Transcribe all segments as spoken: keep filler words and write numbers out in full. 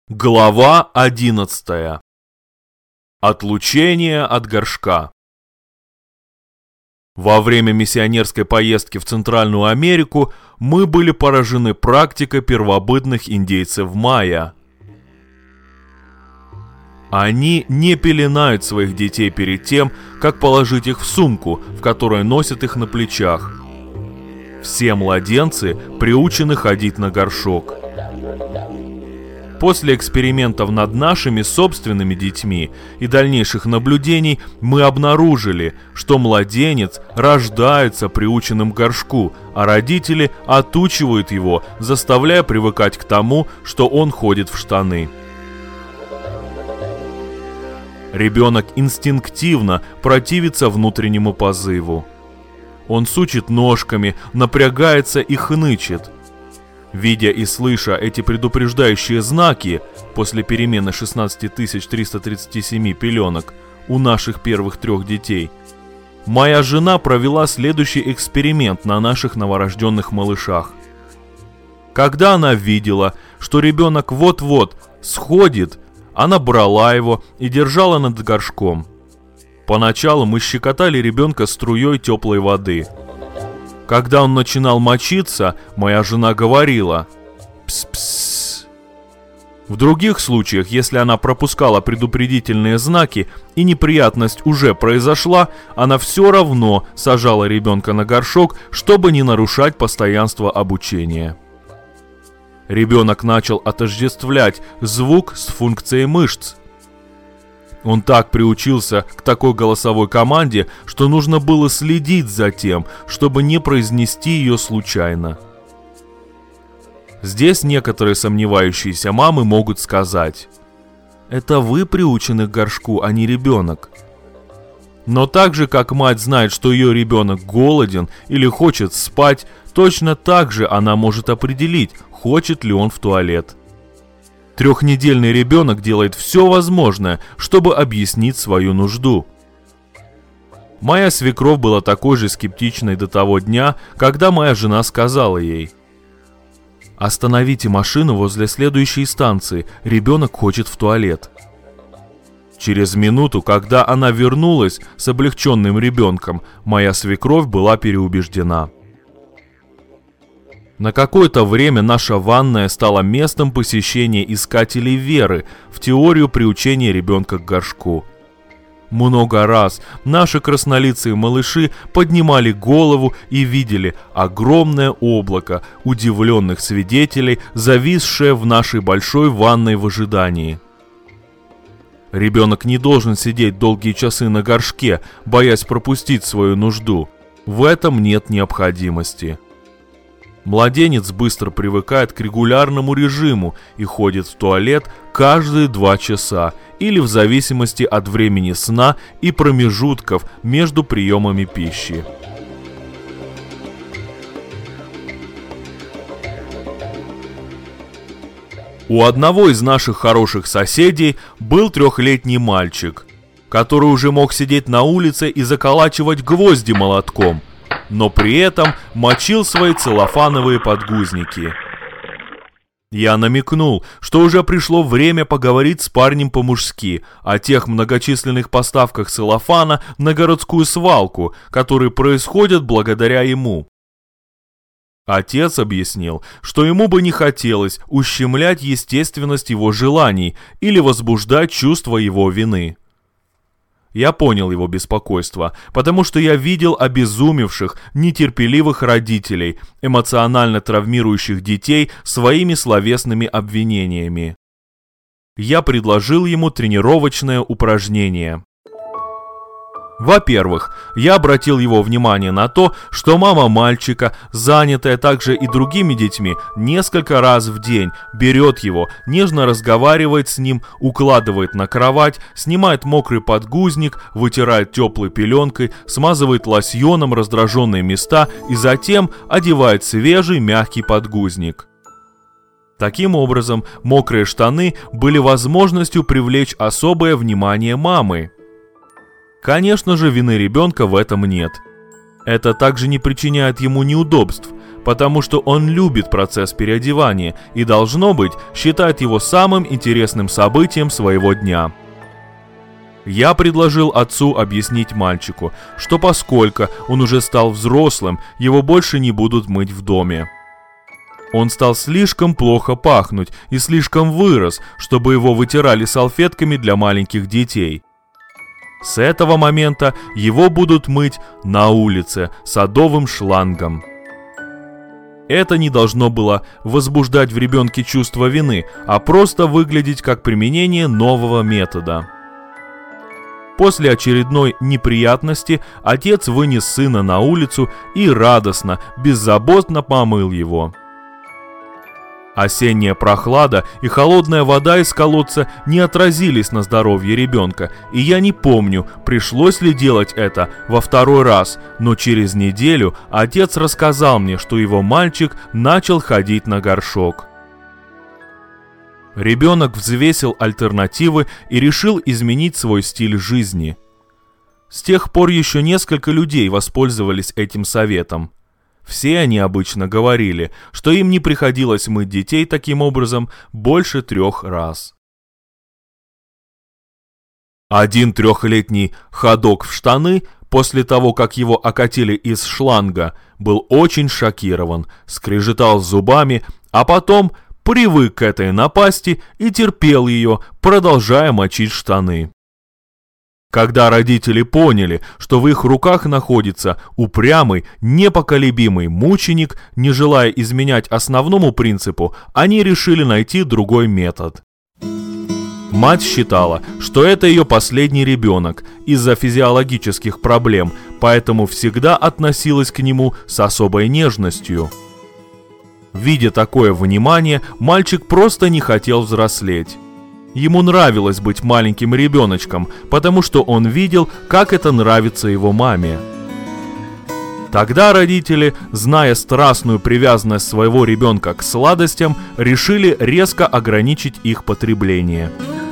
Глава одиннадцатая. Отлучение от горшка. Во время миссионерской поездки в Центральную Америку мы были поражены практикой первобытных индейцев майя. Они не пеленают своих детей перед тем, как положить их в сумку, в которой носят их на плечах. Все младенцы приучены ходить на горшок. После экспериментов над нашими собственными детьми и дальнейших наблюдений мы обнаружили, что младенец рождается приученным к горшку, а родители отучивают его, заставляя привыкать к тому, что он ходит в штаны. Ребенок инстинктивно противится внутреннему позыву. Он сучит ножками, напрягается и хнычет. Видя и слыша эти предупреждающие знаки после перемены шестнадцать тысяч триста тридцать семь пеленок у наших первых трех детей, моя жена провела следующий эксперимент на наших новорожденных малышах. Когда она видела, что ребенок вот-вот сходит, она брала его и держала над горшком. Поначалу мы щекотали ребенка струей теплой воды. Когда он начинал мочиться, моя жена говорила «пс-пс». В других случаях, если она пропускала предупредительные знаки и неприятность уже произошла, она все равно сажала ребенка на горшок, чтобы не нарушать постоянство обучения. Ребенок начал отождествлять звук с функцией мышц. Он так приучился к такой голосовой команде, что нужно было следить за тем, чтобы не произнести ее случайно. Здесь некоторые сомневающиеся мамы могут сказать: «Это вы приучены к горшку, а не ребенок». Но так же, как мать знает, что ее ребенок голоден или хочет спать, точно так же она может определить, хочет ли он в туалет. Трехнедельный ребенок делает все возможное, чтобы объяснить свою нужду. Моя свекровь была такой же скептичной до того дня, когда моя жена сказала ей: «Остановите машину возле следующей станции, ребенок хочет в туалет». Через минуту, когда она вернулась с облегченным ребенком, моя свекровь была переубеждена. На какое-то время наша ванная стала местом посещения искателей веры в теорию приучения ребенка к горшку. Много раз наши краснолицые малыши поднимали голову и видели огромное облако удивленных свидетелей, зависшее в нашей большой ванной в ожидании. Ребенок не должен сидеть долгие часы на горшке, боясь пропустить свою нужду. В этом нет необходимости. Младенец быстро привыкает к регулярному режиму и ходит в туалет каждые два часа или в зависимости от времени сна и промежутков между приемами пищи. У одного из наших хороших соседей был трехлетний мальчик, который уже мог сидеть на улице и заколачивать гвозди молотком, но при этом мочил свои целлофановые подгузники. Я намекнул, что уже пришло время поговорить с парнем по-мужски о тех многочисленных поставках целлофана на городскую свалку, которые происходят благодаря ему. Отец объяснил, что ему бы не хотелось ущемлять естественность его желаний или возбуждать чувство его вины. Я понял его беспокойство, потому что я видел обезумевших, нетерпеливых родителей, эмоционально травмирующих детей своими словесными обвинениями. Я предложил ему тренировочное упражнение. Во-первых, я обратил его внимание на то, что мама мальчика, занятая также и другими детьми, несколько раз в день берет его, нежно разговаривает с ним, укладывает на кровать, снимает мокрый подгузник, вытирает теплой пеленкой, смазывает лосьоном раздраженные места и затем одевает свежий мягкий подгузник. Таким образом, мокрые штаны были возможностью привлечь особое внимание мамы. Конечно же, вины ребенка в этом нет. Это также не причиняет ему неудобств, потому что он любит процесс переодевания и, должно быть, считает его самым интересным событием своего дня. Я предложил отцу объяснить мальчику, что поскольку он уже стал взрослым, его больше не будут мыть в доме. Он стал слишком плохо пахнуть и слишком вырос, чтобы его вытирали салфетками для маленьких детей. С этого момента его будут мыть на улице садовым шлангом. Это не должно было возбуждать в ребенке чувство вины, а просто выглядеть как применение нового метода. После очередной неприятности отец вынес сына на улицу и радостно, беззаботно помыл его. Осенняя прохлада и холодная вода из колодца не отразились на здоровье ребенка, и я не помню, пришлось ли делать это во второй раз, но через неделю отец рассказал мне, что его мальчик начал ходить на горшок. Ребенок взвесил альтернативы и решил изменить свой стиль жизни. С тех пор еще несколько людей воспользовались этим советом. Все они обычно говорили, что им не приходилось мыть детей таким образом больше трех раз. Один трехлетний ходок в штаны, после того, как его окатили из шланга, был очень шокирован, скрежетал зубами, а потом привык к этой напасти и терпел ее, продолжая мочить штаны. Когда родители поняли, что в их руках находится упрямый, непоколебимый мученик, не желая изменять основному принципу, они решили найти другой метод. Мать считала, что это ее последний ребенок из-за физиологических проблем, поэтому всегда относилась к нему с особой нежностью. Видя такое внимание, мальчик просто не хотел взрослеть. Ему нравилось быть маленьким ребеночком, потому что он видел, как это нравится его маме. Тогда родители, зная страстную привязанность своего ребенка к сладостям, решили резко ограничить их потребление.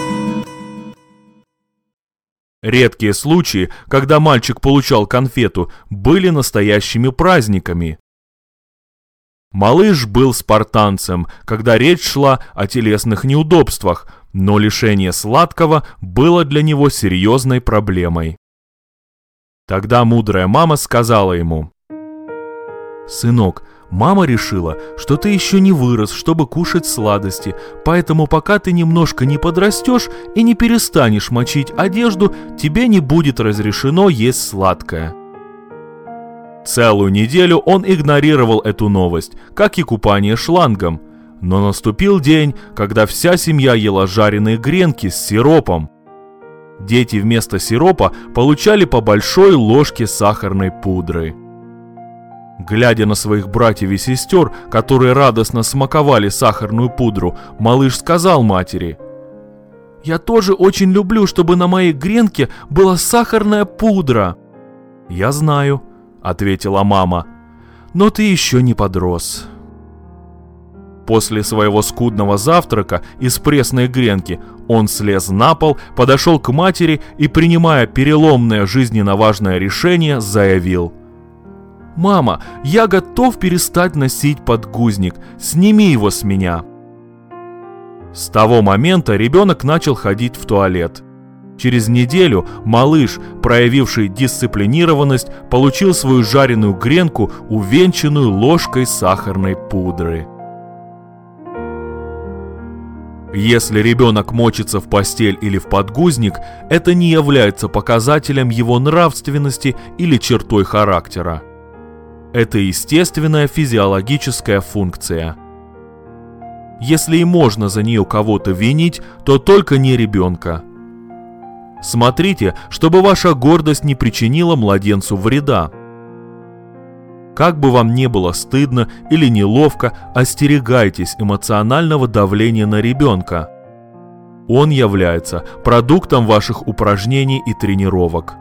Редкие случаи, когда мальчик получал конфету, были настоящими праздниками. Малыш был спартанцем, когда речь шла о телесных неудобствах, но лишение сладкого было для него серьезной проблемой. Тогда мудрая мама сказала ему: «Сынок, мама решила, что ты еще не вырос, чтобы кушать сладости, поэтому пока ты немножко не подрастешь и не перестанешь мочить одежду, тебе не будет разрешено есть сладкое». Целую неделю он игнорировал эту новость, как и купание шлангом. Но наступил день, когда вся семья ела жареные гренки с сиропом. Дети вместо сиропа получали по большой ложке сахарной пудры. Глядя на своих братьев и сестер, которые радостно смаковали сахарную пудру, малыш сказал матери: «Я тоже очень люблю, чтобы на моей гренке была сахарная пудра». «Я знаю», — ответила мама, — «но ты еще не подрос». После своего скудного завтрака из пресной гренки он слез на пол, подошел к матери и, принимая переломное жизненно важное решение, заявил: «Мама, я готов перестать носить подгузник, сними его с меня». С того момента ребенок начал ходить в туалет. Через неделю малыш, проявивший дисциплинированность, получил свою жареную гренку, увенчанную ложкой сахарной пудры. Если ребенок мочится в постель или в подгузник, это не является показателем его нравственности или чертой характера. Это естественная физиологическая функция. Если и можно за нее кого-то винить, то только не ребенка. Смотрите, чтобы ваша гордость не причинила младенцу вреда. Как бы вам ни было стыдно или неловко, остерегайтесь эмоционального давления на ребенка. Он является продуктом ваших упражнений и тренировок.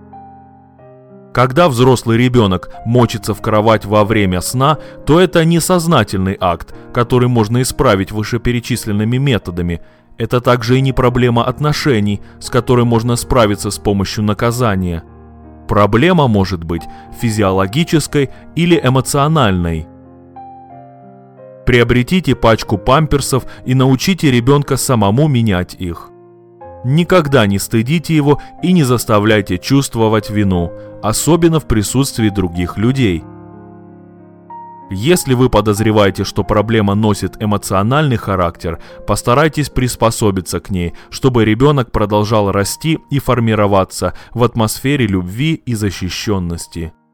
Когда взрослый ребенок мочится в кровать во время сна, то это не сознательный акт, который можно исправить вышеперечисленными методами. Это также и не проблема отношений, с которой можно справиться с помощью наказания. Проблема может быть физиологической или эмоциональной. Приобретите пачку памперсов и научите ребенка самому менять их. Никогда не стыдите его и не заставляйте чувствовать вину, особенно в присутствии других людей. Если вы подозреваете, что проблема носит эмоциональный характер, постарайтесь приспособиться к ней, чтобы ребенок продолжал расти и формироваться в атмосфере любви и защищенности.